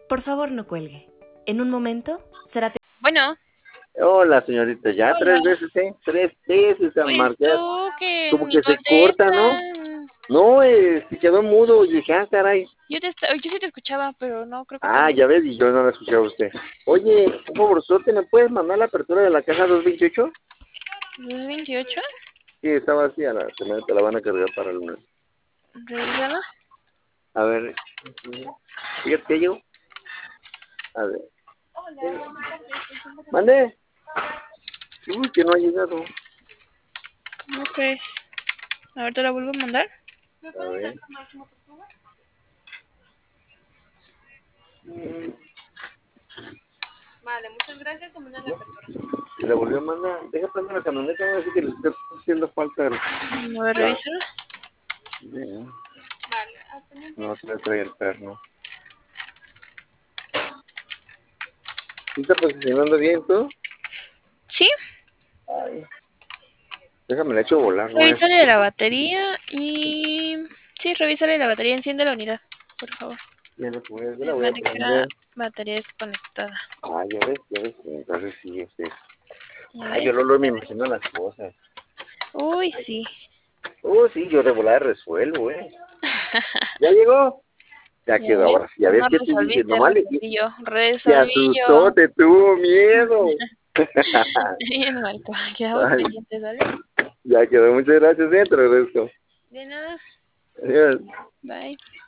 Por favor, no cuelgue. En un momento será... Bueno, Hola, señorita, ya hola. 3 veces, ¿eh? 3 veces a Pues marcar. tú que Como ni que se corta, ¿no? contestan. No, se quedó mudo y dije, caray. Yo sí te escuchaba, pero no, creo que tú Ah, no. ya ves, y yo no la escuchaba a usted. Oye, un favorzote, ¿me puedes mandar la apertura de la caja 228? ¿2028? Sí, está vacía, te la van a cargar para el lunes. Revísala. A ver, fíjate que llegó. A ver. ¿Mande? Uy, que no ha llegado. Ok. A ver, te la vuelvo a mandar. A ver. Mm, Vale, muchas gracias. Te mando la apertura. Se la volvió a mandar. Deja prender la camioneta, a ver si que le está haciendo falta A ver, la... revísala. Vale, no se le trae el perno. ¿Sí está posicionando bien tú? Sí, Ay, déjame la echo volar, no es. revísale la batería y... Sí, revísale la batería. Enciende la unidad, por favor. Ya no puedes, yo la voy a Marca prender. batería desconectada. Ah, ya ves, entonces sí, A Ay, ver. yo Lolo me imagino las cosas. Uy, sí. Sí, yo de volar resuelvo, ¿Ya llegó? Ya Ya quedó, ves, ahora sí, ya pues ves no que te dije, resolviste, nomás te resolvillo. asustó, te tuvo miedo. Bien, Marco, quedamos Ay, pendientes, ¿vale? ya quedó, muchas gracias, te lo agradezco. De nada, Adiós. bye.